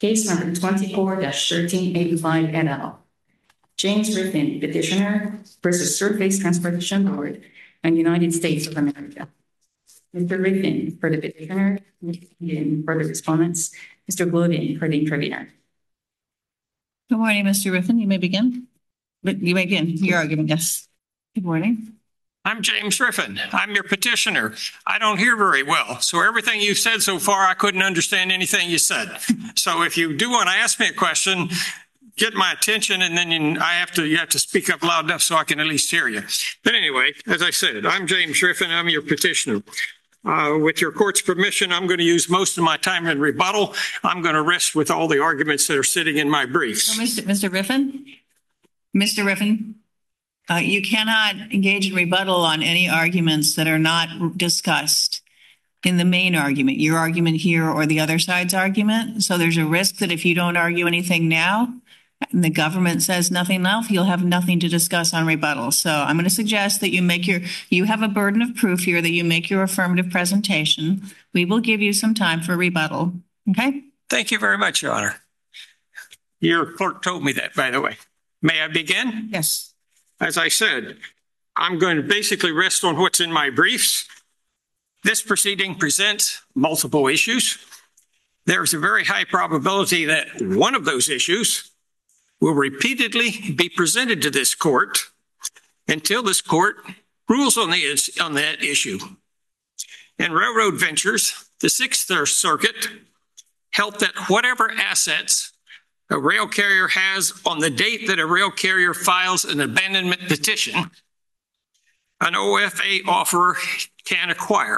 Case number 24-1385 et al. James Riffin, petitioner versus Surface Transportation Board and United States of America. Mr. Riffin for the petitioner, Mr. Eden for the respondents, Mr. Glodin for the intervener. Good morning, Mr. Riffin. You may begin. You may begin your argument, yes. Good morning. I'm James Riffin. I'm your petitioner. I don't hear very well, so everything you've said so far, I couldn't understand anything you said. So if you do want to ask me a question, get my attention, and then you have to speak up loud enough so I can at least hear you. But anyway, as I said, I'm James Riffin. I'm your petitioner. With your court's permission, I'm going to use most of my time in rebuttal. I'm going to rest with all the arguments that are sitting in my briefs. So Mr. Riffin? Mr. Riffin? You cannot engage in rebuttal on any arguments that are not discussed in the main argument, your argument here or the other side's argument. So there's a risk that if you don't argue anything now and the government says nothing else, you'll have nothing to discuss on rebuttal. So I'm going to suggest that you have a burden of proof here that you make your affirmative presentation. We will give you some time for rebuttal. Okay? Thank you very much, Your Honor. Your clerk told me that, by the way. May I begin? Yes. As I said, I'm going to basically rest on what's in my briefs. This proceeding presents multiple issues. There's a very high probability that one of those issues will repeatedly be presented to this court until this court rules on that issue. In Railroad Ventures, the Sixth Circuit held that whatever assets a rail carrier has on the date that a rail carrier files an abandonment petition, an OFA offerer can acquire.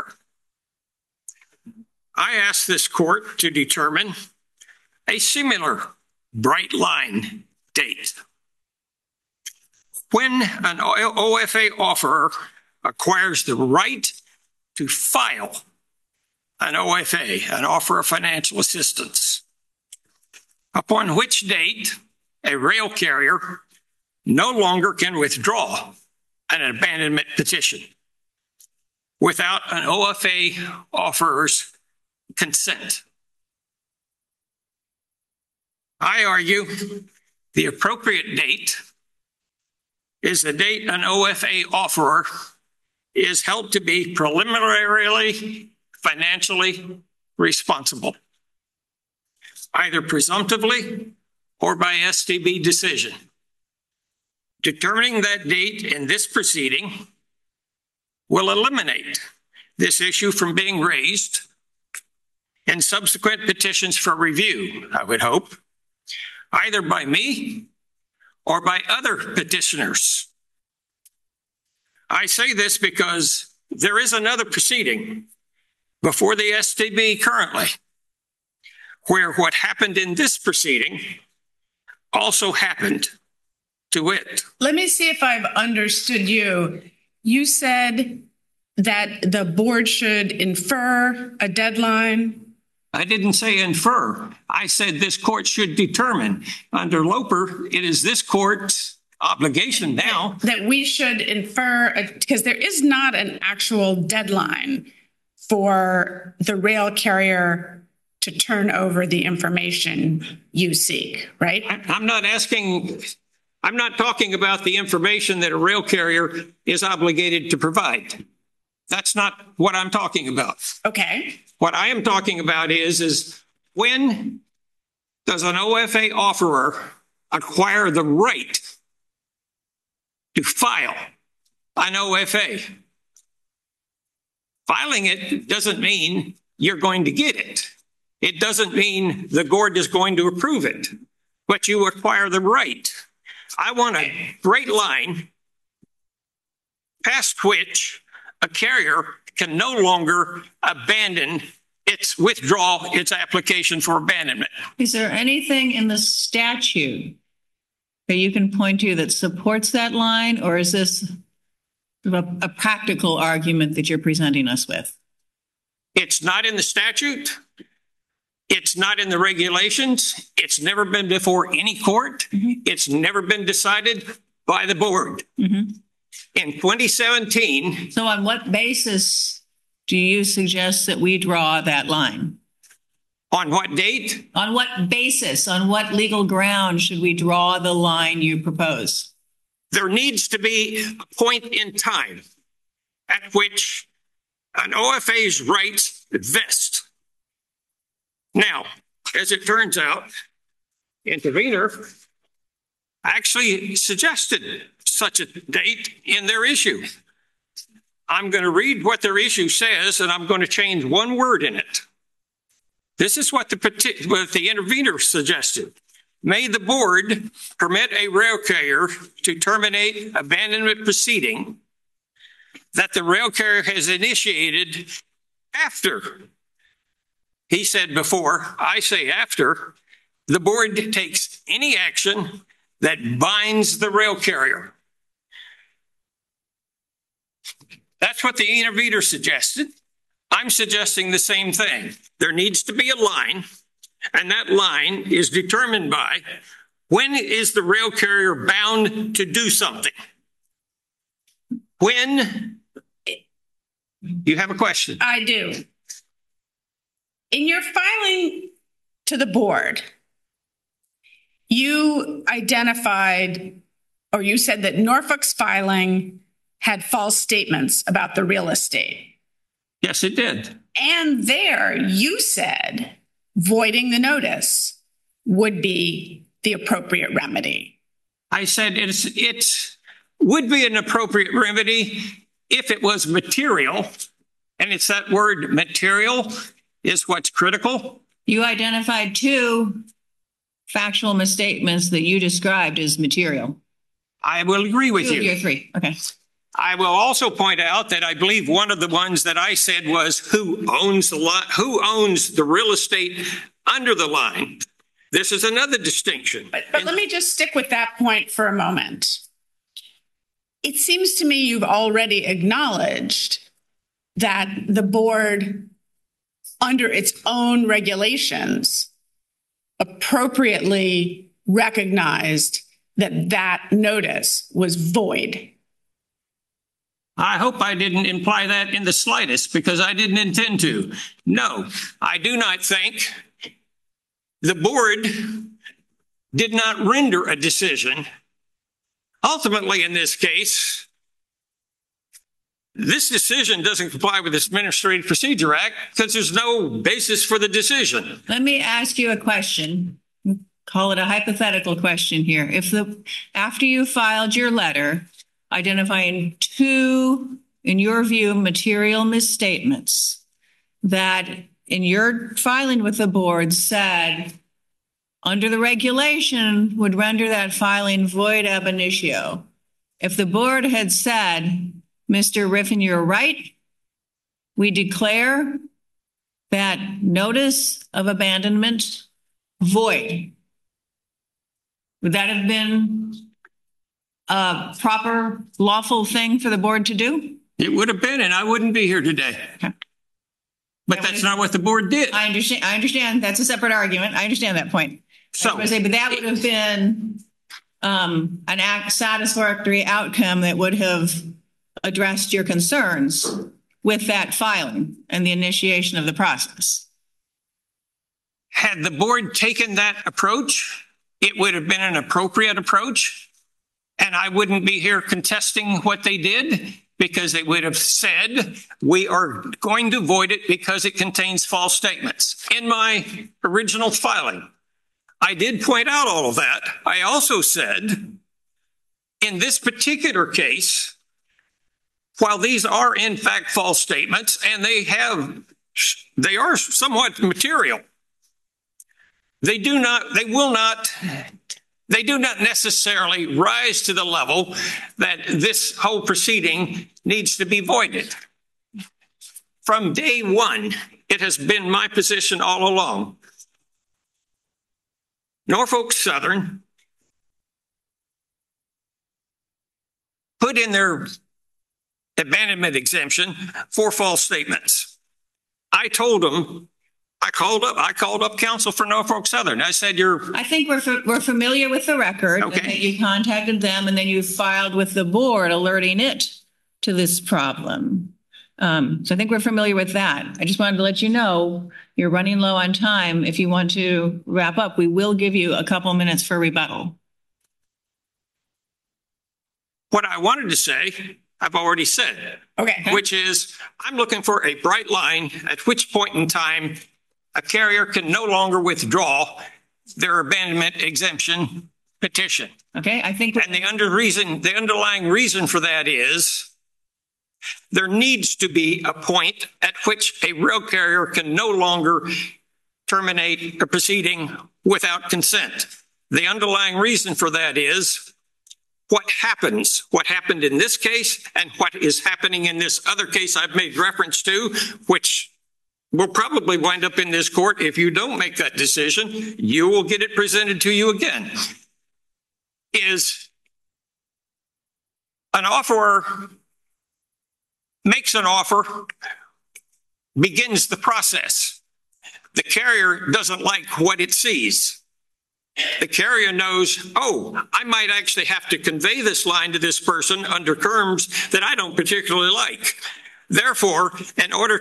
I ask this court to determine a similar bright line date. When an OFA offerer acquires the right to file an OFA, an offer of financial assistance, upon which date a rail carrier no longer can withdraw an abandonment petition without an OFA offerer's consent. I argue the appropriate date is the date an OFA offerer is held to be preliminarily financially responsible, either presumptively or by STB decision. Determining that date in this proceeding will eliminate this issue from being raised in subsequent petitions for review, I would hope, either by me or by other petitioners. I say this because there is another proceeding before the STB currently, where what happened in this proceeding also happened to it. Let me see if I've understood you. You said that the board should infer a deadline. I didn't say infer. I said this court should determine. Under Loper, it is this court's obligation now. That we should infer, because there is not an actual deadline for the rail carrier to turn over the information you seek, right? I'm not talking about the information that a rail carrier is obligated to provide. That's not what I'm talking about. Okay. What I am talking about is when does an OFA offerer acquire the right to file an OFA? Filing it doesn't mean you're going to get it. It doesn't mean the board is going to approve it, but you acquire the right. I want a straight line past which a carrier can no longer withdraw its application for abandonment. Is there anything in the statute that you can point to that supports that line, or is this a practical argument that you're presenting us with? It's not in the statute. It's not in the regulations. It's never been before any court. Mm-hmm. It's never been decided by the board. Mm-hmm. In 2017. So on what basis do you suggest that we draw that line? On what date? On what basis, on what legal ground should we draw the line you propose? There needs to be a point in time at which an OFA's rights vest. Now, as it turns out, intervener actually suggested such a date in their issue. I'm going to read what their issue says, and I'm going to change one word in it. This is what the intervener suggested. May the board permit a rail carrier to terminate abandonment proceeding that the rail carrier has initiated after. He said before, I say after, the board takes any action that binds the rail carrier. That's what the intervener suggested. I'm suggesting the same thing. There needs to be a line, and that line is determined by when is the rail carrier bound to do something? When? You have a question? I do. In your filing to the board, you identified, or you said that Norfolk's filing had false statements about the real estate. Yes, it did. And there you said voiding the notice would be the appropriate remedy. I said it would be an appropriate remedy if it was material. And it's that word material is what's critical. You identified two factual misstatements that you described as material. I will agree with you. Two of your three. Okay. I will also point out that I believe one of the ones that I said was who owns the real estate under the line. This is another distinction. But let me just stick with that point for a moment. It seems to me you've already acknowledged that the board, under its own regulations, appropriately recognized that that notice was void. I hope I didn't imply that in the slightest because I didn't intend to. No, I do not think the board did not render a decision. Ultimately, in this case, this decision doesn't comply with the Administrative Procedure Act because there's no basis for the decision. Let me ask you a question. Call it a hypothetical question here. If after you filed your letter identifying two, in your view, material misstatements that in your filing with the board said under the regulation would render that filing void ab initio. If the board had said, Mr. Riffin, you're right, we declare that notice of abandonment void, would that have been a proper, lawful thing for the board to do? It would have been, and I wouldn't be here today. Okay. But that's not what the board did. I understand. That's a separate argument. I understand that point. So, but that would have been an satisfactory outcome that would have addressed your concerns with that filing and the initiation of the process. Had the board taken that approach, it would have been an appropriate approach. And I wouldn't be here contesting what they did because they would have said, we are going to void it because it contains false statements. In my original filing, I did point out all of that. I also said, in this particular case, while these are in fact false statements and they are somewhat material, they do not necessarily rise to the level that this whole proceeding needs to be voided. From day one, it has been my position all along. Norfolk Southern put in their abandonment exemption for false statements. I told them, I called up counsel for Norfolk Southern. I said, I think we're familiar with the record. Okay. And that you contacted them and then you filed with the board alerting it to this problem. So I think we're familiar with that. I just wanted to let you know you're running low on time. If you want to wrap up, we will give you a couple minutes for rebuttal. What I wanted to say, I've already said, Okay. which is I'm looking for a bright line at which point in time a carrier can no longer withdraw their abandonment exemption petition. Okay, I think And the underlying reason for that is there needs to be a point at which a rail carrier can no longer terminate a proceeding without consent. The underlying reason for that is what happened in this case and what is happening in this other case I've made reference to, which will probably wind up in this court. If you don't make that decision, you will get it presented to you again. Is an offeror makes an offer, begins the process. The carrier doesn't like what it sees. The carrier knows, oh, I might actually have to convey this line to this person under terms that I don't particularly like. Therefore, in order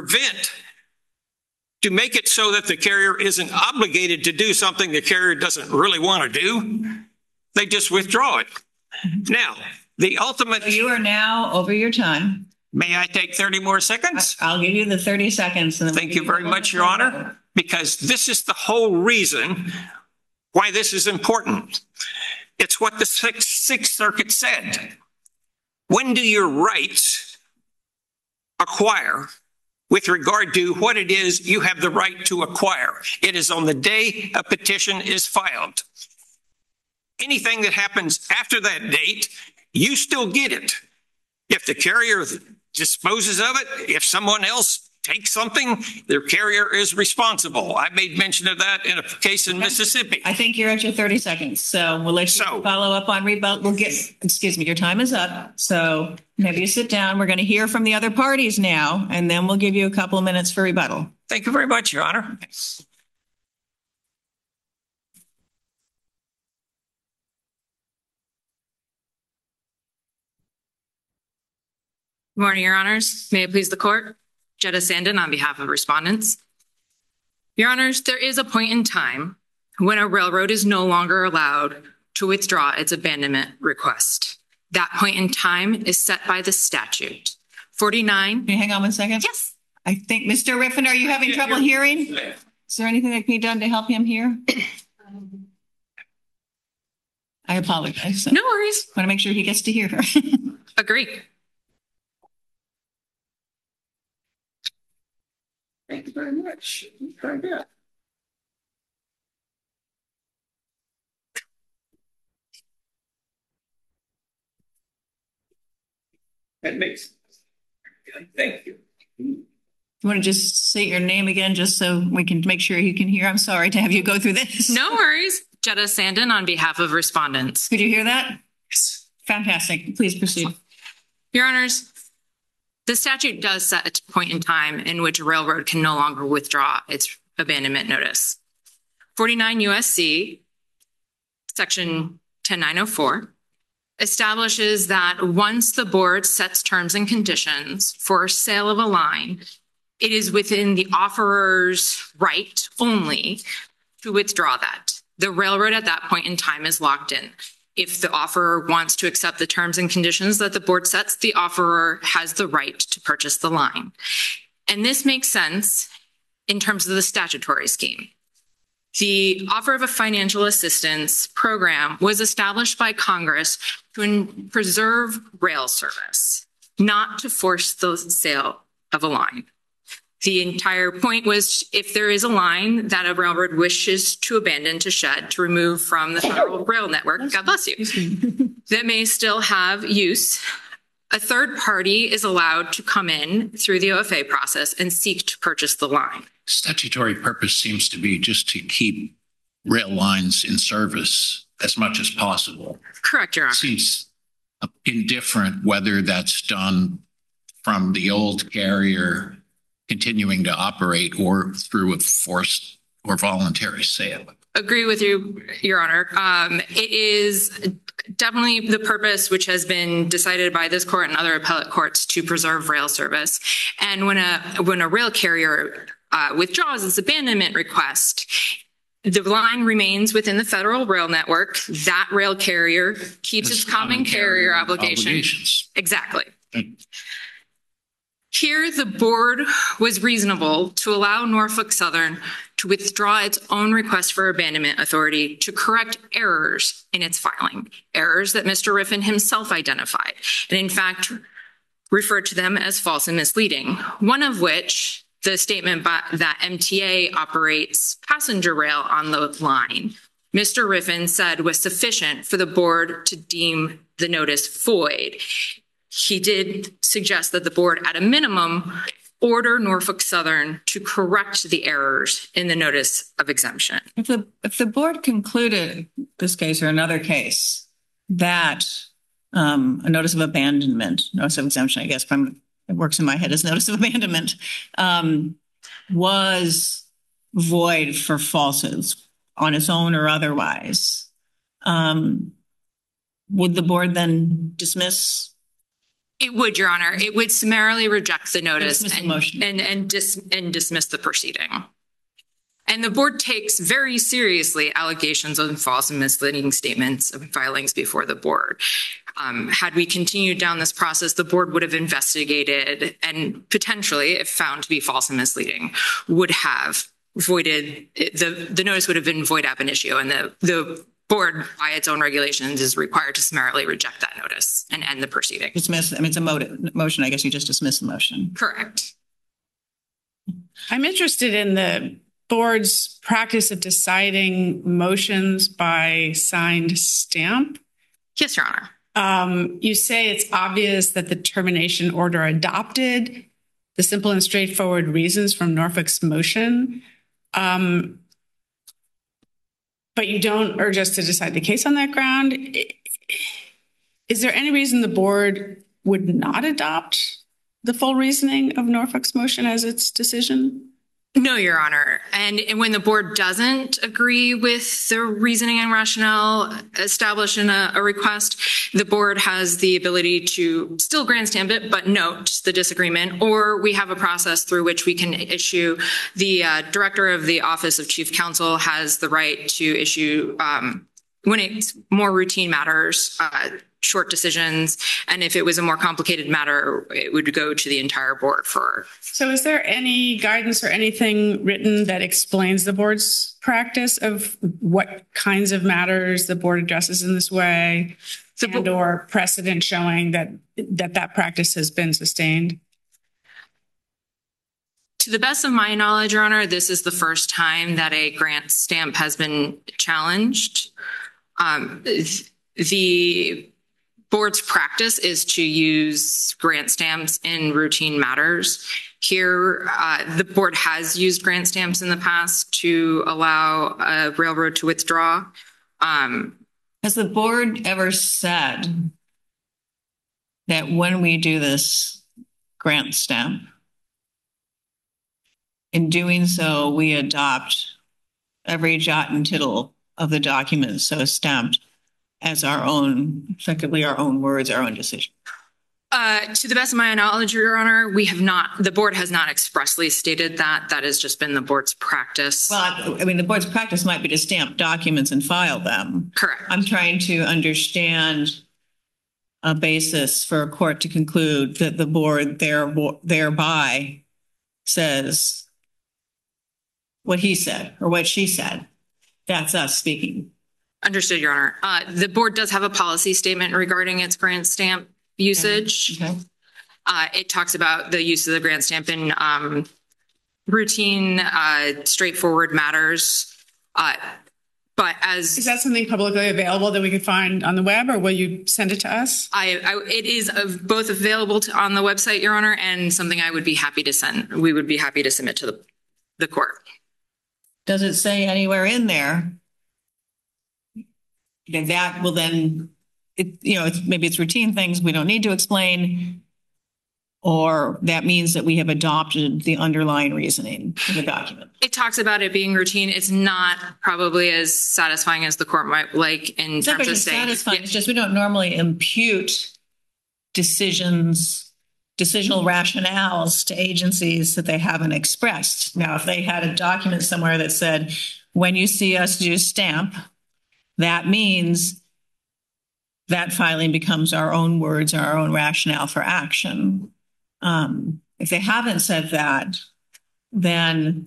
to make it so that the carrier isn't obligated to do something the carrier doesn't really want to do, they just withdraw it. Now, the ultimate... you are now over your time. May I take 30 more seconds? I'll give you the 30 seconds. And then Thank you very much, Your Honor, because this is the whole reason why this is important. It's what the Sixth Circuit said. When do your rights acquire with regard to what it is you have the right to acquire? It is on the day a petition is filed. Anything that happens after that date, you still get it. If the carrier disposes of it, if someone else takes something, their carrier is responsible. I made mention of that in a case in Mississippi. I think you're at your 30 seconds. So we'll let you follow up on rebuttal. Your time is up. So maybe you sit down. We're going to hear from the other parties now, and then we'll give you a couple of minutes for rebuttal. Thank you very much, Your Honor. Good morning, Your Honors. May it please the court. Jetta Sandin on behalf of respondents. Your Honors, there is a point in time when a railroad is no longer allowed to withdraw its abandonment request. That point in time is set by the statute. 49. Can you hang on 1 second? Yes. I think, Mr. Riffin, are you having trouble hearing? Is there anything that can be done to help him hear? I apologize. No worries. Want to make sure he gets to hear her. Agree. Thank you very much. Very good. That makes sense. Thank you. You want to just say your name again, just so we can make sure you can hear? I'm sorry to have you go through this. No worries. Jetta Sandin on behalf of respondents. Could you hear that? Yes. Fantastic. Please proceed. Your Honors, the statute does set a point in time in which a railroad can no longer withdraw its abandonment notice. 49 USC section 10904 establishes that once the board sets terms and conditions for sale of a line, it is within the offeror's right only to withdraw that. The railroad at that point in time is locked in. If the offeror wants to accept the terms and conditions that the board sets, the offeror has the right to purchase the line. And this makes sense in terms of the statutory scheme. The offer of a financial assistance program was established by Congress to preserve rail service, not to force the sale of a line. The entire point was if there is a line that a railroad wishes to abandon, to shed, to remove from the federal rail network, God bless you, that may still have use, a third party is allowed to come in through the OFA process and seek to purchase the line. Statutory purpose seems to be just to keep rail lines in service as much as possible. Correct, Your Honor. Seems indifferent whether that's done from the old carrier continuing to operate or through a forced or voluntary sale. agree with you, Your Honor. It is definitely the purpose which has been decided by this court and other appellate courts to preserve rail service. And when a rail carrier withdraws its abandonment request, the line remains within the federal rail network. That rail carrier keeps its common carrier obligations. Exactly. Here, the board was reasonable to allow Norfolk Southern to withdraw its own request for abandonment authority to correct errors in its filing, errors that Mr. Riffin himself identified, and in fact, referred to them as false and misleading, one of which, the statement that MTA operates passenger rail on the line, Mr. Riffin said was sufficient for the board to deem the notice void. He did suggest that the board, at a minimum, order Norfolk Southern to correct the errors in the notice of exemption. If the board concluded this case or another case that a notice of abandonment, notice of exemption, I guess it works in my head as notice of abandonment, was void for falsehoods on its own or otherwise, would the board then dismiss? It would, Your Honor. It would summarily reject the notice and dismiss the proceeding. And the board takes very seriously allegations of false and misleading statements of filings before the board. Had we continued down this process, the board would have investigated and potentially, if found to be false and misleading, would have voided, the notice would have been void ab initio, and the board, by its own regulations, is required to summarily reject that notice and end the proceeding. Dismiss, I mean, it's a motion. I guess you just dismiss the motion. Correct. I'm interested in the board's practice of deciding motions by signed stamp. Yes, Your Honor. You say it's obvious that the termination order adopted the simple and straightforward reasons from Norfolk's motion. But you don't urge us to decide the case on that ground. Is there any reason the board would not adopt the full reasoning of Norfolk's motion as its decision? No, Your Honor. And when the board doesn't agree with the reasoning and rationale established in a request, the board has the ability to still grant stamp it, but note the disagreement, or we have a process through which we can issue. The director of the Office of Chief Counsel has the right to issue, when it's more routine matters, short decisions. And if it was a more complicated matter, it would go to the entire board for. So is there any guidance or anything written that explains the board's practice of what kinds of matters the board addresses in this way, and or precedent showing that practice has been sustained? To the best of my knowledge, Your Honor, this is the first time that a grant stamp has been challenged. The board's practice is to use grant stamps in routine matters. Here, the board has used grant stamps in the past to allow a railroad to withdraw. Has the board ever said that when we do this grant stamp, in doing so, we adopt every jot and tittle of the document so stamped as our own, effectively our own words, our own decision? To the best of my knowledge, Your Honor, we have not, the board has not expressly stated that. That has just been the board's practice. Well, I mean, the board's practice might be to stamp documents and file them. Correct. I'm trying to understand a basis for a court to conclude that the board thereby says what he said or what she said. That's us speaking. Understood, Your Honor. The board does have a policy statement regarding its grant stamp usage. Okay. It talks about the use of the grant stamp in routine, straightforward matters. But as is that something publicly available that we could find on the web, or will you send it to us? It is both available on the website, Your Honor, and something I would be happy to send. We would be happy to submit to the court. Does it say anywhere in there that will then, maybe it's routine things we don't need to explain, or that means that we have adopted the underlying reasoning in the document? It talks about it being routine. It's not probably as satisfying as the court might like in It's not terms very of saying. satisfying. It's just we don't normally impute decisional rationales to agencies that they haven't expressed. Now, if they had a document somewhere that said, when you see us do stamp, that means that filing becomes our own words, our own rationale for action. If they haven't said that, then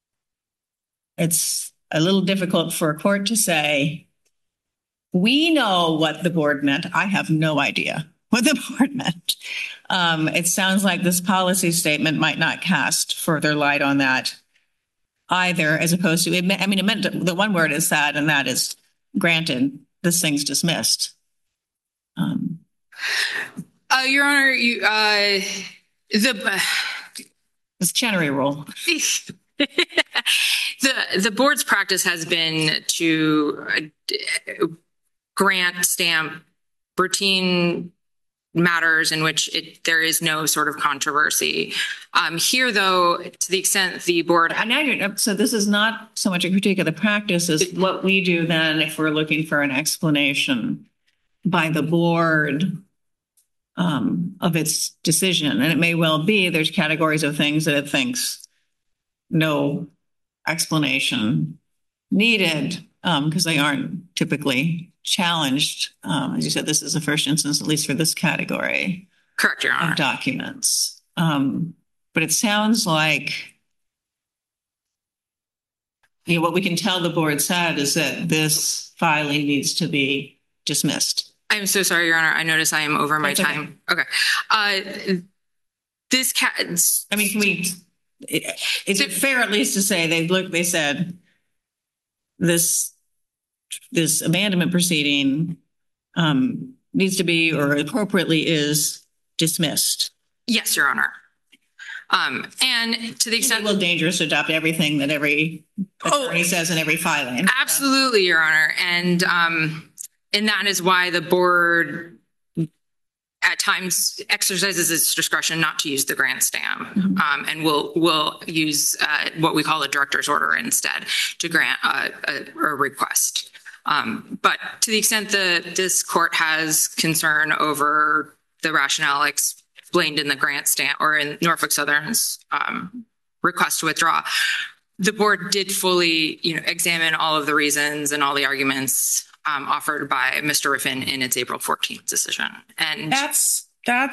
it's a little difficult for a court to say, we know what the board meant. I have no idea what the board meant. It sounds like this policy statement might not cast further light on that either, as opposed to, it meant the one word is that, and that is granted, this thing's dismissed. Your Honor, It's Chenery rule. The board's practice has been to grant stamp routine matters in which there is no sort of controversy. Here, though, to the extent the board. So this is not so much a critique of the practice as what we do then if we're looking for an explanation by the board of its decision. And it may well be there's categories of things that it thinks no explanation needed because they aren't typically challenged. As you said, this is the first instance, at least for this category. Correct, Your Honor. Of documents. But it sounds like what we can tell the board said is that this filing needs to be dismissed. I'm so sorry, Your Honor. I notice I am over my time. Okay. Can we? Is it fair at least to say they said this abandonment proceeding needs to be or appropriately is dismissed? Yes, Your Honor. And to the extent it's a little dangerous to adopt everything that every attorney says in every filing. Absolutely, Your Honor. And that is why the board at times exercises its discretion not to use the grant stamp, and will use what we call a director's order instead to grant a request. But to the extent that this court has concern over the rationale explained in the grant stamp or in Norfolk Southern's request to withdraw, the board did fully, examine all of the reasons and all the arguments offered by Mr. Riffin in its April 14th decision. And that's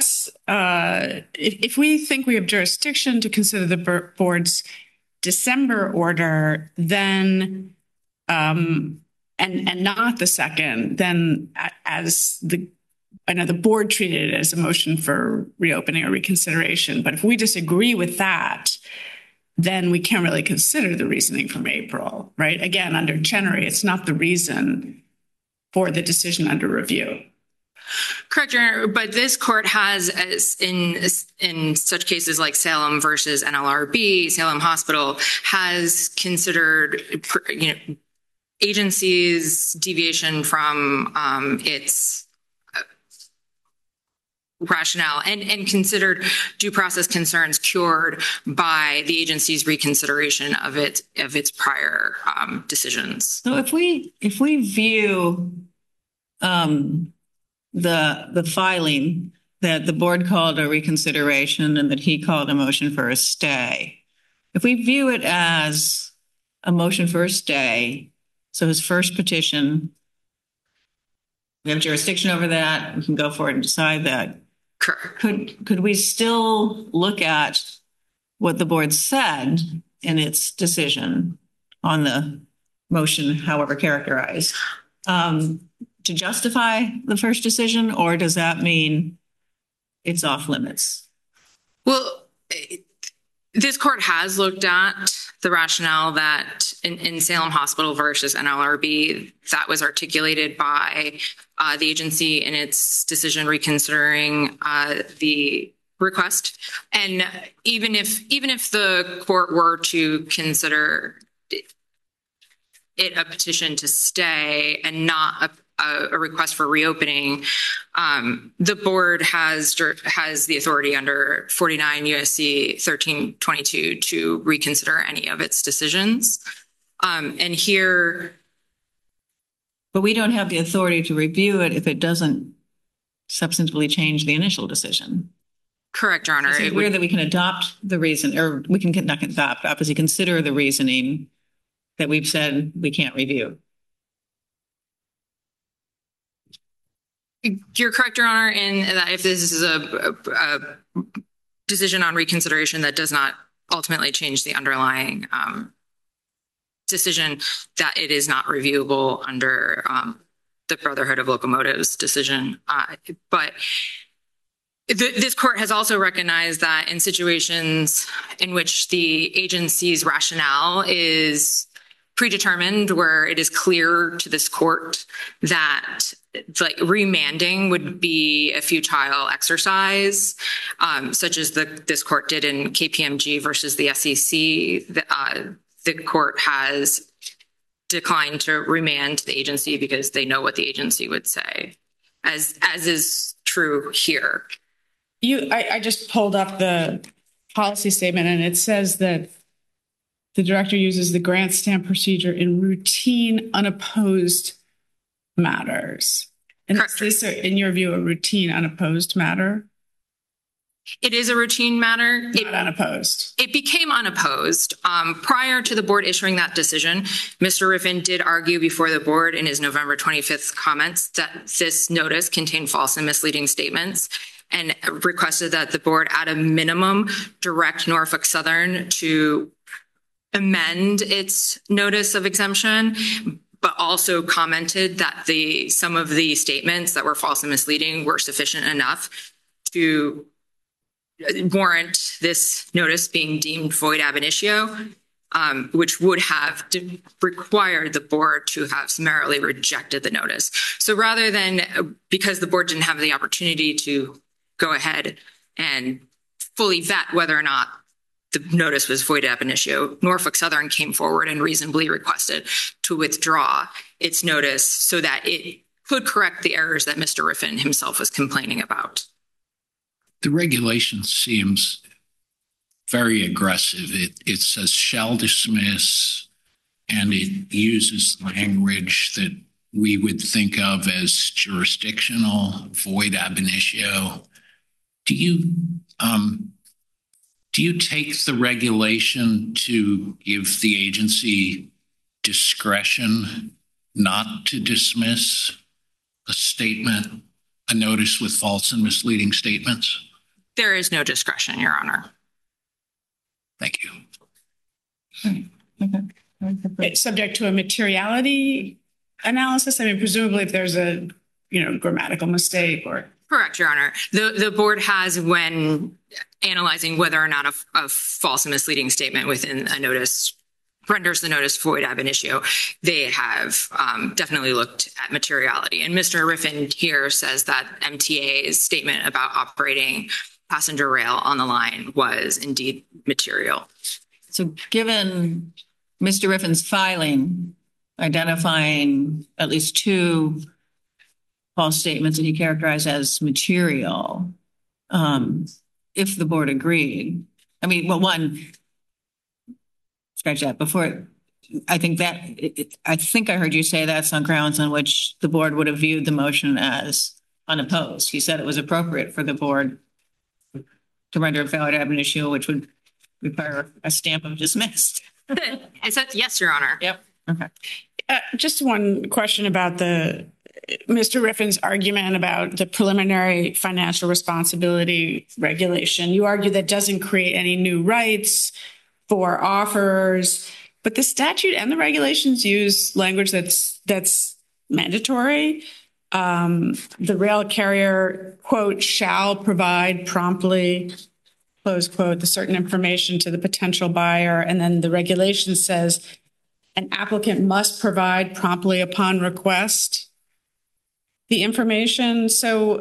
if we think we have jurisdiction to consider the board's December order, then and not the second, then I know the board treated it as a motion for reopening or reconsideration. But if we disagree with that, then we can't really consider the reasoning from April, right? Again, under Chenery, it's not the reason for the decision under review. Correct, Your Honor. But this court has, in such cases like Salem versus NLRB, Salem Hospital, has considered, agencies' deviation from its rationale and considered due process concerns cured by the agency's reconsideration of its prior decisions. So if we view the filing that the board called a reconsideration and that he called a motion for a stay, if we view it as a motion for a stay, so his first petition, we have jurisdiction over that, we can go forward and decide that. Could we still look at what the board said in its decision on the motion, however characterized, to justify the first decision, or does that mean it's off limits? Well, this court has looked at the rationale that in Salem Hospital versus NLRB, that was articulated by the agency in its decision reconsidering the request. And even if the court were to consider it a petition to stay and not a request for reopening, the board has the authority under 49 USC 1322 to reconsider any of its decisions. And here, But we don't have the authority to review it if it doesn't substantively change the initial decision. correct, Your Honor. It's weird that we can adopt the reason, or we can not adopt, obviously consider the reasoning that we've said we can't review. You're correct, Your Honor, in that if this is a decision on reconsideration that does not ultimately change the underlying decision, that it is not reviewable under the Brotherhood of Locomotives decision. But this court has also recognized that in situations in which the agency's rationale is predetermined, where it is clear to this court that like remanding would be a futile exercise, such as this court did in KPMG versus the SEC, the court has declined to remand the agency because they know what the agency would say, as is true here. I just pulled up the policy statement, and it says that the director uses the grant stamp procedure in routine unopposed matters. And is this, in your view, a routine unopposed matter? It is a routine matter. Not unopposed. It became unopposed. Prior to the board issuing that decision, Mr. Riffin did argue before the board in his November 25th comments that this notice contained false and misleading statements, and requested that the board, at a minimum, direct Norfolk Southern to amend its notice of exemption, but also commented that some of the statements that were false and misleading were sufficient enough to warrant this notice being deemed void ab initio, which would have required the board to have summarily rejected the notice. So rather than, because the board didn't have the opportunity to go ahead and fully vet whether or not the notice was void ab initio, Norfolk Southern came forward and reasonably requested to withdraw its notice so that it could correct the errors that Mr. Riffin himself was complaining about. The regulation seems very aggressive. It says shall dismiss, and it uses language that we would think of as jurisdictional, void ab initio. Do you take the regulation to give the agency discretion not to dismiss a statement, a notice with false and misleading statements? There is no discretion, Your Honor. Thank you. Okay. It's subject to a materiality analysis. I mean, presumably if there's a, grammatical mistake or. Correct, Your Honor. The board has, when analyzing whether or not a false and misleading statement within a notice renders the notice void ab initio, they have definitely looked at materiality. And Mr. Riffin here says that MTA's statement about operating passenger rail on the line was indeed material. So given Mr. Riffin's filing, identifying at least two false statements that he characterized as material, if the board agreed, one, scratch that before. I think I heard you say that's on grounds on which the board would have viewed the motion as unopposed. He said it was appropriate for the board to render a void ab initio, which would require a stamp of dismissed. I said yes, Your Honor. Yep. Okay. Just one question about Mr. Riffin's argument about the preliminary financial responsibility regulation. You argue that doesn't create any new rights for offers, but the statute and the regulations use language that's mandatory. The rail carrier, quote, shall provide promptly, close quote, the certain information to the potential buyer. And then the regulation says an applicant must provide promptly upon request the information. So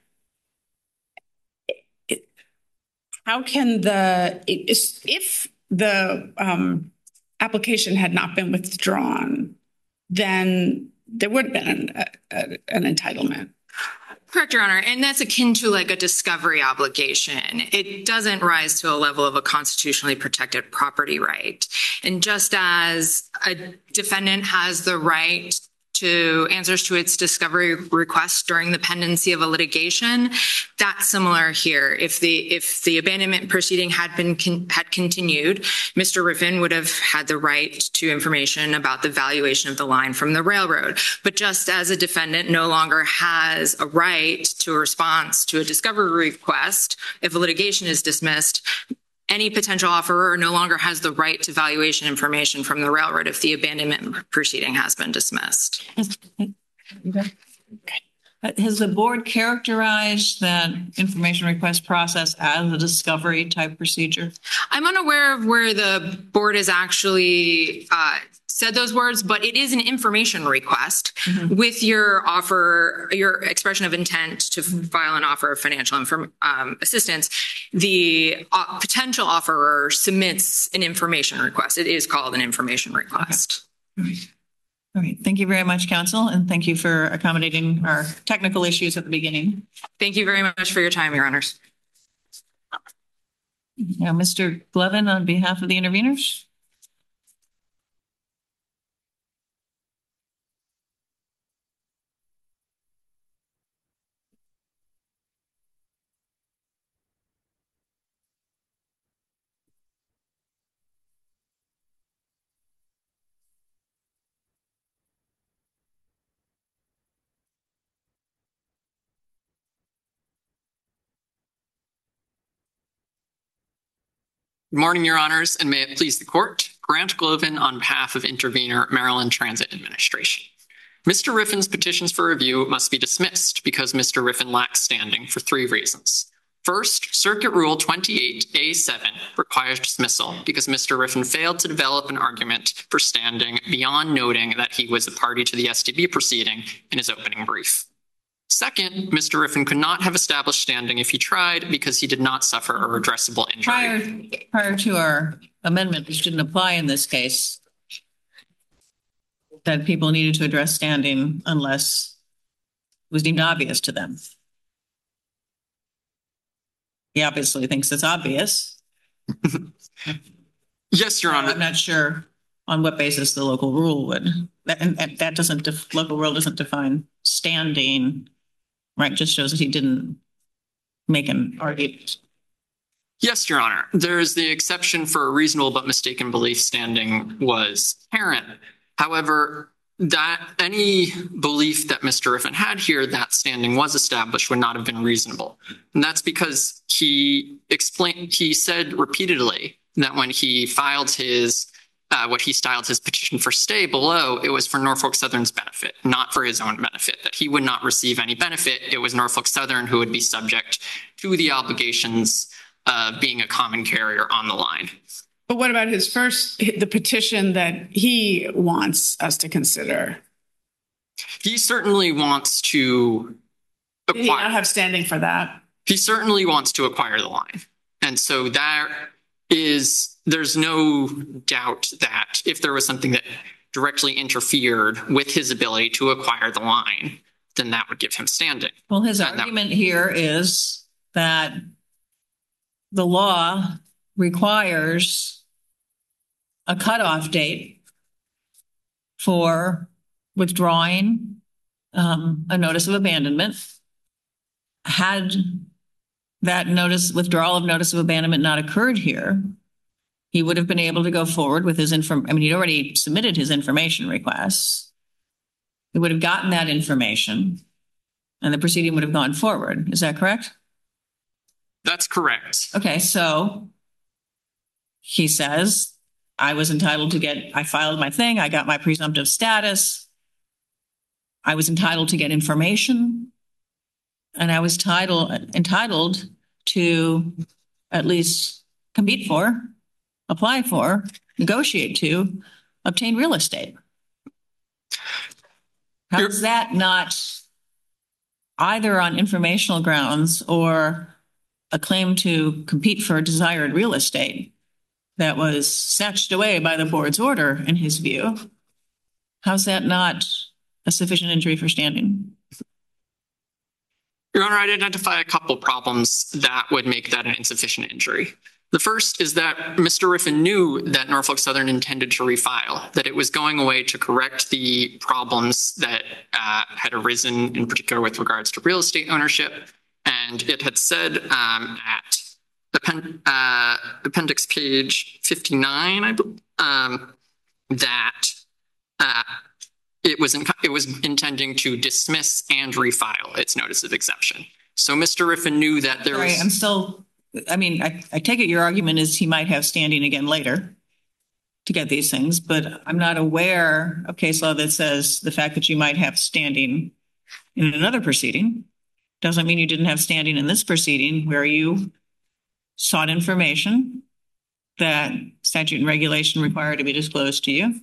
how can if the application had not been withdrawn, then there would have been an entitlement. Correct, Your Honor. And that's akin to like a discovery obligation. It doesn't rise to a level of a constitutionally protected property right. And just as a defendant has the right to answers to its discovery request during the pendency of a litigation, that's similar here. If the abandonment proceeding had continued, Mr. Riffin would have had the right to information about the valuation of the line from the railroad. But just as a defendant no longer has a right to a response to a discovery request, if a litigation is dismissed, any potential offeror no longer has the right to valuation information from the railroad if the abandonment proceeding has been dismissed. Has the board characterized that information request process as a discovery type procedure? I'm unaware of where the board has actually said those words, but it is an information request with your expression of intent to file an offer of financial assistance. The potential offerer submits an information request. It is called an information request. Okay. All right. Thank you very much, counsel. And thank you for accommodating our technical issues at the beginning. Thank you very much for your time, Your Honors. Now, Mr. Glevin, on behalf of the interveners. Good morning, Your Honors, and may it please the court. Grant Glevin on behalf of Intervenor Maryland Transit Administration. Mr. Riffin's petitions for review must be dismissed because Mr. Riffin lacks standing for 3 reasons. First, Circuit Rule 28A7 requires dismissal because Mr. Riffin failed to develop an argument for standing beyond noting that he was a party to the STB proceeding in his opening brief. Second, Mr. Riffin could not have established standing if he tried because he did not suffer a redressable injury. Prior to our amendment, which didn't apply in this case, that people needed to address standing unless it was deemed obvious to them. He obviously thinks it's obvious. Yes, Your Honor. I'm not sure on what basis the local rule would. And that doesn't, local rule doesn't define standing. Right, just shows that he didn't make an argument. Yes, Your Honor. There is the exception for a reasonable but mistaken belief standing was apparent. However, that any belief that Mr. Riffin had here that standing was established would not have been reasonable. And that's because he said repeatedly that when he filed his what he styled his petition for stay below, it was for Norfolk Southern's benefit, not for his own benefit, that he would not receive any benefit. It was Norfolk Southern who would be subject to the obligations of being a common carrier on the line. But what about the petition that he wants us to consider? He certainly wants to acquire. Did he not have standing for that? He certainly wants to acquire the line. And so there's no doubt that if there was something that directly interfered with his ability to acquire the line, then that would give him standing. Well, his argument here is that the law requires a cutoff date for withdrawing a notice of abandonment. Had that withdrawal of notice of abandonment not occurred here, he would have been able to go forward with his he'd already submitted his information requests. He would have gotten that information and the proceeding would have gone forward. Is that correct? That's correct. Okay, so he says, I filed my thing, I got my presumptive status, I was entitled to get information, and I was entitled to at least compete for, apply for, negotiate to, obtain real estate. How is that not either on informational grounds or a claim to compete for desired real estate that was snatched away by the board's order in his view? How's that not a sufficient injury for standing? Your Honor, I'd identify a couple problems that would make that an insufficient injury. The first is that Mr. Riffin knew that Norfolk Southern intended to refile, that it was going away to correct the problems that had arisen, in particular with regards to real estate ownership. And it had said at appendix page 59, I believe, that it was intending to dismiss and refile its notice of exception. So Mr. Riffin knew that there was... I take it your argument is he might have standing again later to get these things, but I'm not aware of case law that says the fact that you might have standing in another proceeding doesn't mean you didn't have standing in this proceeding where you sought information that statute and regulation require to be disclosed to you,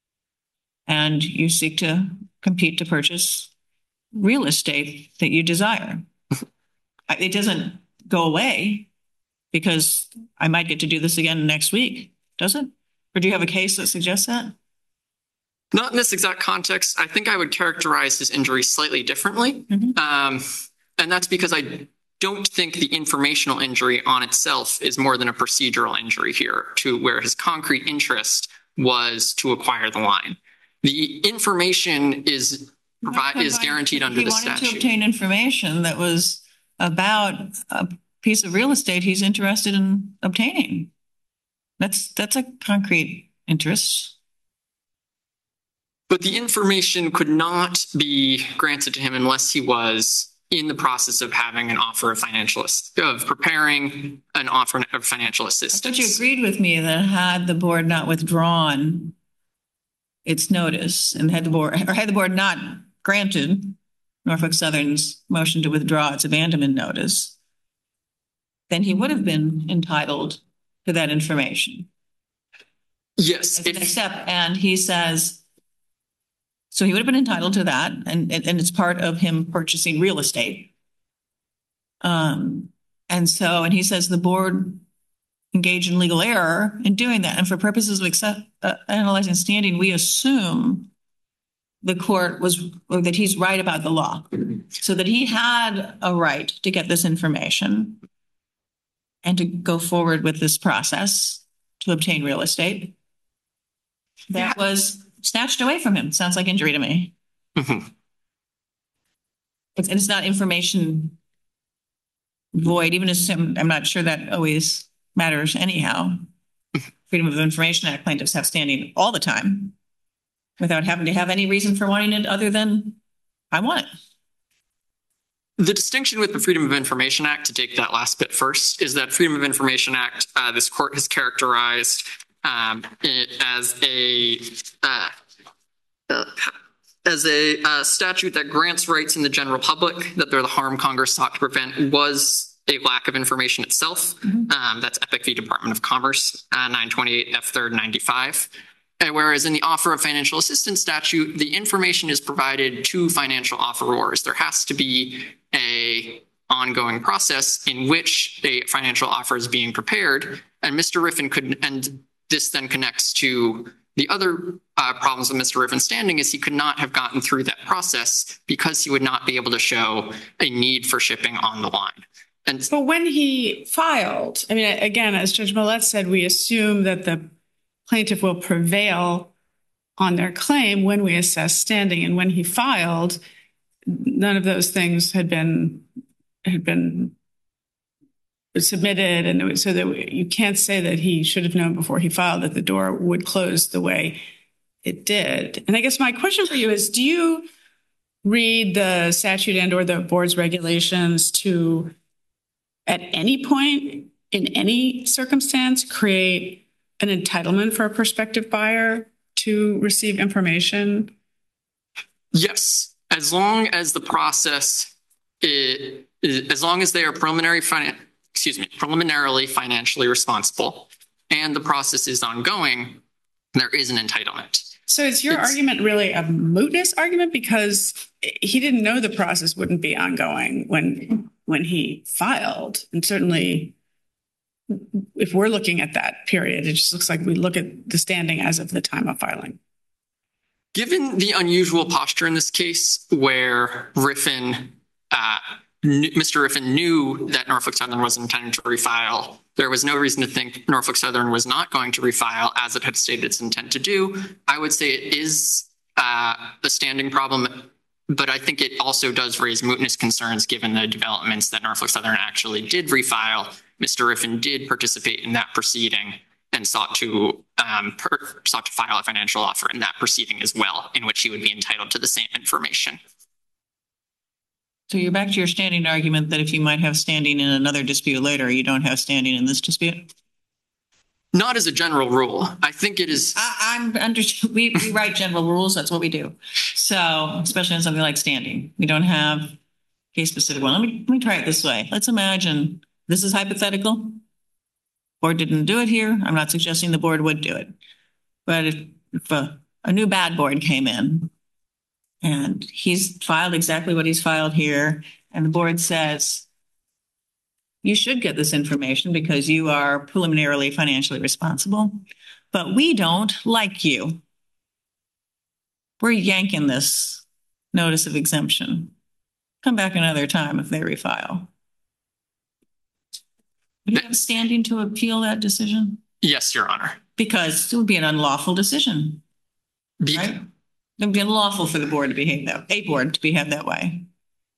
and you seek to compete to purchase real estate that you desire. It doesn't go away because I might get to do this again next week, does it? Or do you have a case that suggests that? Not in this exact context. I think I would characterize his injury slightly differently. And that's because I don't think the informational injury on itself is more than a procedural injury here, to where his concrete interest was to acquire the line. The information is guaranteed under the statute. He wanted to obtain information that was about a piece of real estate he's interested in obtaining. That's a concrete interest. But the information could not be granted to him unless he was in the process of having an offer of preparing an offer of financial assistance. I thought you agreed with me that had the board not withdrawn its notice and had the board not granted Norfolk Southern's motion to withdraw its abandonment notice, then he would have been entitled to that information. Yes. And he says, so he would have been entitled to that, and it's part of him purchasing real estate. And he says the board engaged in legal error in doing that. And for purposes of analyzing standing, we assume the court that he's right about the law, so that he had a right to get this information and to go forward with this process to obtain real estate. That was snatched away from him. Sounds like injury to me. Mm-hmm. It's not information void, even as I'm not sure that always matters anyhow. Freedom of Information Act plaintiffs have standing all the time without having to have any reason for wanting it other than I want it. The distinction with the Freedom of Information Act, to take that last bit first, is that Freedom of Information Act, this court has characterized it as a statute that grants rights in the general public, that they're the harm Congress sought to prevent, was a lack of information itself. That's Epic v. Department of Commerce, 928 F. 3rd 95. Whereas in the offer of financial assistance statute, the information is provided to financial offerors. There has to be a ongoing process in which a financial offer is being prepared. And Mr. Riffin and this then connects to the other problems with Mr. Riffin's standing, is he could not have gotten through that process because he would not be able to show a need for shipping on the line. But when he filed, I mean, again, as Judge Millett said, we assume that the plaintiff will prevail on their claim when we assess standing. And when he filed, none of those things had been submitted, and so that you can't say that he should have known before he filed that the door would close the way it did. And I guess my question for you is, do you read the statute and or the board's regulations to, at any point in any circumstance, create an entitlement for a prospective buyer to receive information? Yes, as long as the process as long as they are preliminarily financially responsible and the process is ongoing, there is an entitlement. So is your argument really a mootness argument? Because he didn't know the process wouldn't be ongoing when he filed. And certainly, if we're looking at that period, it just looks like we look at the standing as of the time of filing. Given the unusual posture in this case where Mr. Riffin knew that Norfolk Southern was intending to refile, there was no reason to think Norfolk Southern was not going to refile as it had stated its intent to do. I would say it is a standing problem, but I think it also does raise mootness concerns given the developments that Norfolk Southern actually did refile. Mr. Riffin did participate in that proceeding and sought to file a financial offer in that proceeding as well, in which he would be entitled to the same information. So you're back to your standing argument that if you might have standing in another dispute later, you don't have standing in this dispute? Not as a general rule. I think it is. We write general rules. That's what we do. So especially on something like standing, we don't have case specific one. Let me try it this way. Let's imagine this is hypothetical. Board didn't do it here. I'm not suggesting the board would do it. But if a new bad board came in and he's filed exactly what he's filed here, and the board says, you should get this information because you are preliminarily financially responsible, but we don't like you. We're yanking this notice of exemption. Come back another time if they refile. Would you have standing to appeal that decision? Yes, Your Honor. Because it would be an unlawful decision, right? It would be unlawful for the board to behave that way.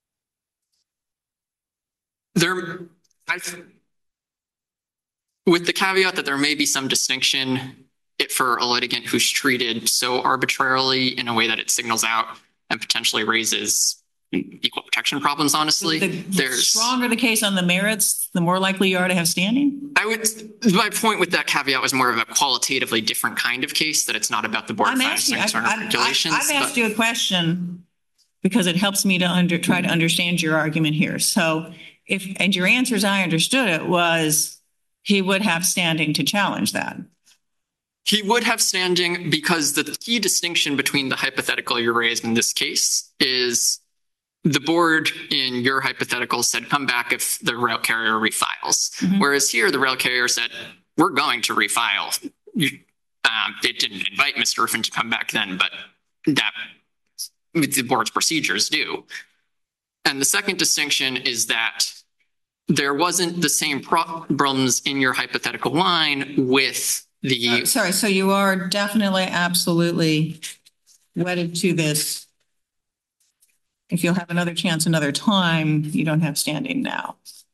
With the caveat that there may be some distinction for a litigant who's treated so arbitrarily in a way that it signals out and potentially raises equal protection problems, honestly. The stronger the case on the merits, the more likely you are to have standing? My point with that caveat was more of a qualitatively different kind of case, that it's not about the board regulations. I've asked you a question because it helps me to try to understand your argument here. So and your answer as I understood it was he would have standing to challenge that. He would have standing because the key distinction between the hypothetical you raised in this case is the board in your hypothetical said, come back if the rail carrier refiles. Mm-hmm. Whereas here, the rail carrier said, we're going to refile. It didn't invite Mr. Riffin to come back then, but that the board's procedures do. And the second distinction is that there wasn't the same problems in your hypothetical line with the... Sorry, so you are definitely, absolutely wedded to this. If you'll have another chance another time, you don't have standing now.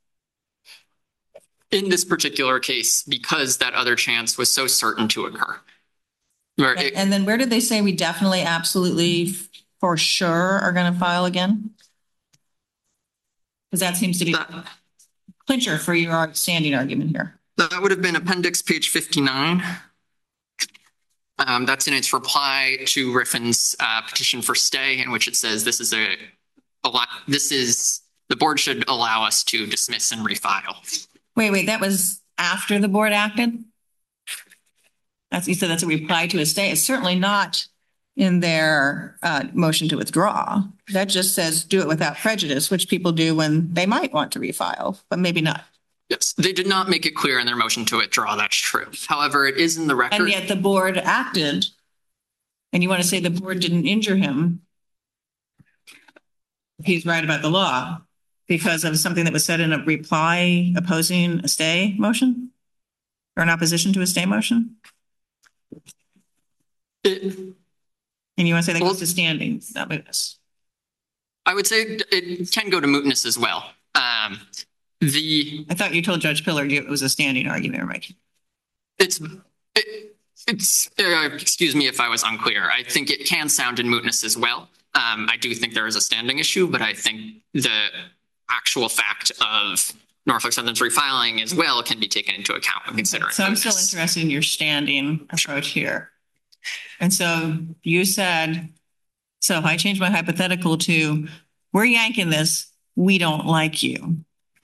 In this particular case, because that other chance was so certain to occur. And then where did they say we definitely, absolutely, for sure are going to file again? Because that seems to be the clincher for your standing argument here. That would have been appendix page 59. That's in its reply to Riffin's petition for stay, in which it says the board should allow us to dismiss and refile. Wait, that was after the board acted? You said that's a reply to a stay. It's certainly not in their motion to withdraw. That just says do it without prejudice, which people do when they might want to refile, but maybe not. Yes, they did not make it clear in their motion to withdraw. That's true. However, it is in the record. And yet the board acted, and you want to say the board didn't injure him. He's right about the law because of something that was said in a reply opposing a stay motion or an opposition to a stay motion. And you want to say that goes to standing, not mootness? I would say it can go to mootness as well. I thought you told Judge Pillard it was a standing argument, right? Excuse me if I was unclear. I think it can sound in mootness as well. I do think there is a standing issue, but I think the actual fact of Norfolk Southern's refiling as well can be taken into account when considering mootness. So I'm still interested in your standing approach here. And so you said, so if I change my hypothetical to, we're yanking this, we don't like you.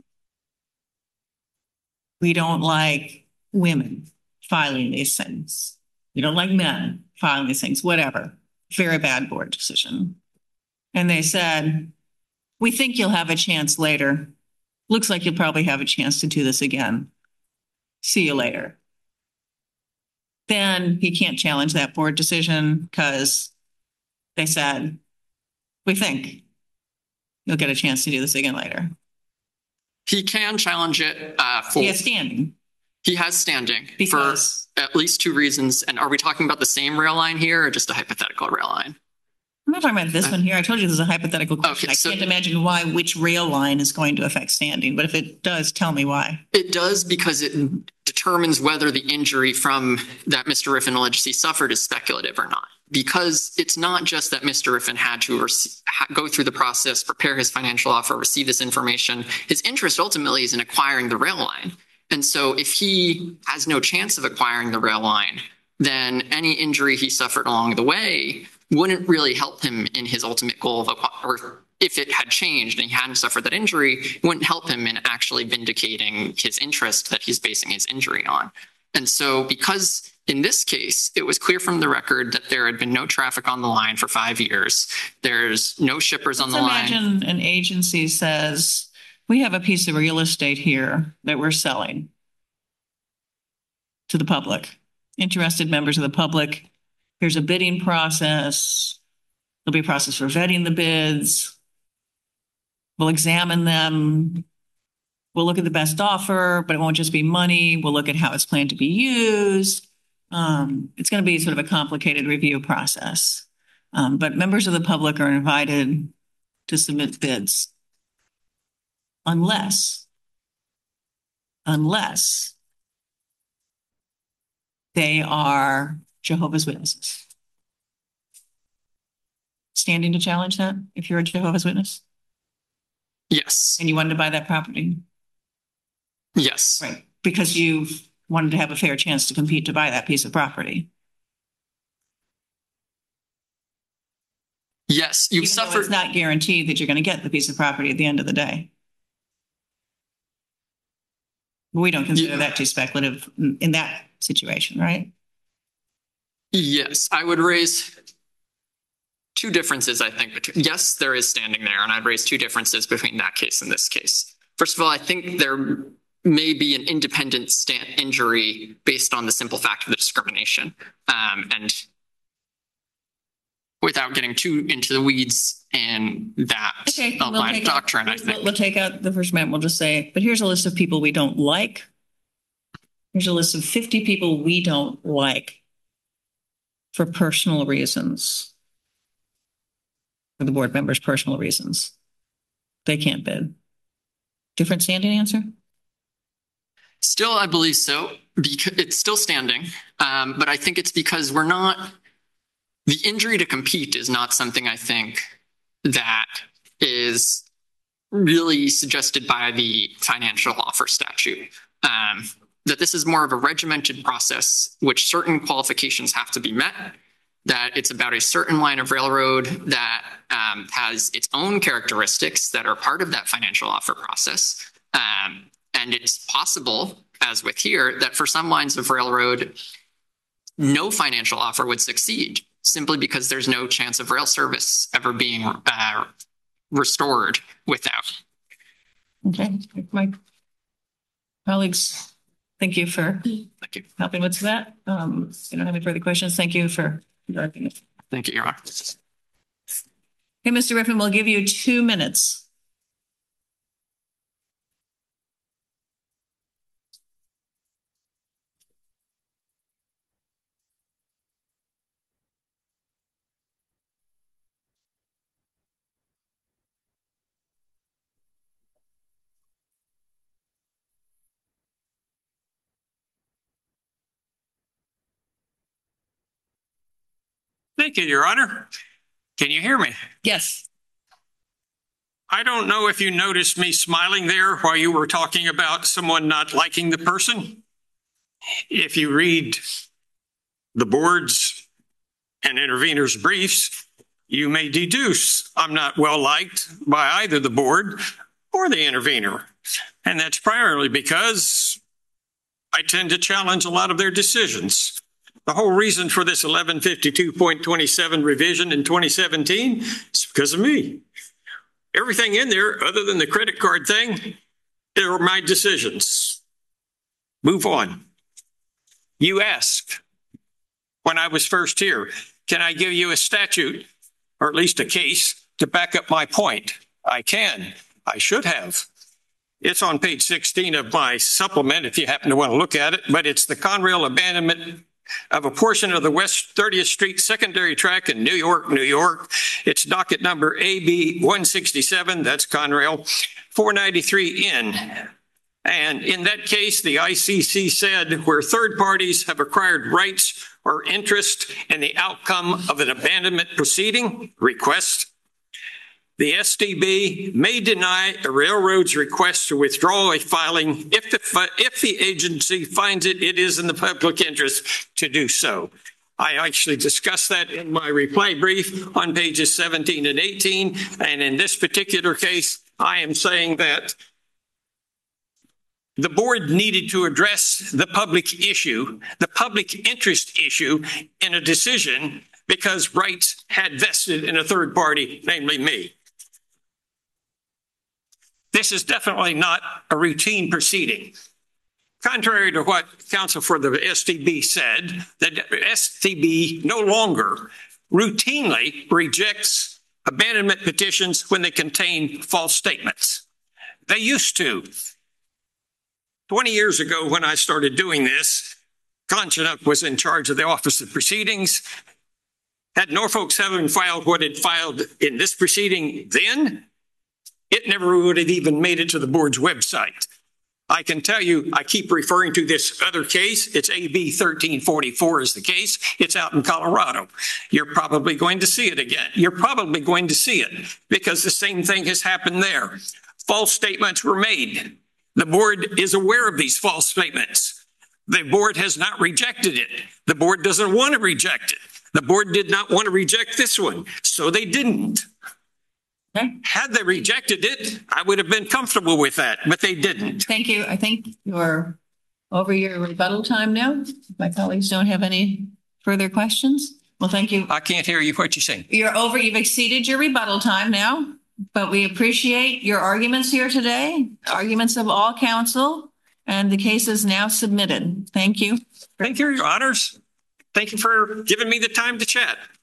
We don't like women filing these things. We don't like men filing these things, whatever. Very bad board decision. And they said, we think you'll have a chance later. Looks like you'll probably have a chance to do this again. See you later. Then he can't challenge that board decision because they said, we think you'll get a chance to do this again later. He can challenge it He has standing. He has standing Because? for at least two reasons. And are we talking about the same rail line here or just a hypothetical rail line? I'm not talking about this one here. I told you this is a hypothetical question. Okay, so- I can't imagine which rail line is going to affect standing, but if it does, tell me why. It does because it determines whether the injury from that Mr. Riffin allegedly suffered is speculative or not. Because it's not just that Mr. Riffin had to go through the process, prepare his financial offer, receive this information. His interest ultimately is in acquiring the rail line. And so if he has no chance of acquiring the rail line, then any injury he suffered along the way wouldn't really help him in his ultimate goal of, or if it had changed and he hadn't suffered that injury, it wouldn't help him in actually vindicating his interest that he's basing his injury on. And so because in this case, it was clear from the record that there had been no traffic on the line for 5 years. There's no shippers on the line. Imagine an agency says, we have a piece of real estate here that we're selling to the public, interested members of the public. Here's a bidding process. There'll be a process for vetting the bids. We'll examine them. We'll look at the best offer, but it won't just be money. We'll look at how it's planned to be used. It's going to be sort of a complicated review process. But members of the public are invited to submit bids unless they are Jehovah's Witnesses. Standing to challenge that if you're a Jehovah's Witness? Yes. And you wanted to buy that property? Yes. Right. Because you wanted to have a fair chance to compete to buy that piece of property. Yes. You've Even though suffered. it's not guaranteed that you're going to get the piece of property at the end of the day. We don't consider that too speculative in that situation, right? Yes. I would raise two differences, I think. Yes, there is standing there, and I'd raise two differences between that case and this case. First of all, I think there may be an independent injury based on the simple fact of the discrimination. And without getting too into the weeds in that line of doctrine, I think. We'll take out the First Amendment. We'll just say, but here's a list of people we don't like. Here's a list of 50 people we don't like for personal reasons. For the board members' personal reasons. They can't bid. Different standing answer? Still, I believe so. Because it's still standing. But I think it's because we're not, the injury to compete is not something I think that is really suggested by the financial offer statute. That this is more of a regimented process, which certain qualifications have to be met. That it's about a certain line of railroad that has its own characteristics that are part of that financial offer process. And it's possible, as with here, that for some lines of railroad, no financial offer would succeed simply because there's no chance of rail service ever being restored without. Okay. My colleagues, thank you for helping with that. You don't have any further questions. Thank you for directing it. Thank you, Your Honor. Okay, Mr. Riffin, we'll give you 2 minutes. Thank you, Your Honor. Can you hear me? Yes. I don't know if you noticed me smiling there while you were talking about someone not liking the person. If you read the board's and interveners' briefs, you may deduce I'm not well liked by either the board or the intervener. And that's primarily because I tend to challenge a lot of their decisions. The whole reason for this 1152.27 revision in 2017 is because of me. Everything in there, other than the credit card thing, are my decisions. Move on. You asked when I was first here, can I give you a statute or at least a case to back up my point. I can. I should have. It's on page 16 of my supplement if you happen to want to look at it, but it's the Conrail abandonment of a portion of the West 30th Street secondary track in New York, New York. It's docket number AB 167, that's Conrail, 493N. And in that case, the ICC said where third parties have acquired rights or interest in the outcome of an abandonment proceeding request, the STB may deny a railroad's request to withdraw a filing if the agency finds it is in the public interest to do so. I actually discussed that in my reply brief on pages 17 and 18. And in this particular case, I am saying that the board needed to address the public issue, the public interest issue in a decision because rights had vested in a third party, namely me. This is definitely not a routine proceeding. Contrary to what counsel for the STB said, the STB no longer routinely rejects abandonment petitions when they contain false statements. They used to. 20 years ago when I started doing this, Conshonock was in charge of the Office of Proceedings. Had Norfolk Southern filed what it filed in this proceeding then, it never would have even made it to the board's website. I can tell you, I keep referring to this other case. It's AB 1344 is the case. It's out in Colorado. You're probably going to see it again. You're probably going to see it because the same thing has happened there. False statements were made. The board is aware of these false statements. The board has not rejected it. The board doesn't want to reject it. The board did not want to reject this one, so they didn't. Okay. Had they rejected it, I would have been comfortable with that, but they didn't. Thank you. I think you're over your rebuttal time now. My colleagues don't have any further questions. Well, thank you. I can't hear you. What you're saying? You've exceeded your rebuttal time now, but we appreciate your arguments here today, arguments of all counsel, and the case is now submitted. Thank you. Thank you, Your Honors. Thank you for giving me the time to chat.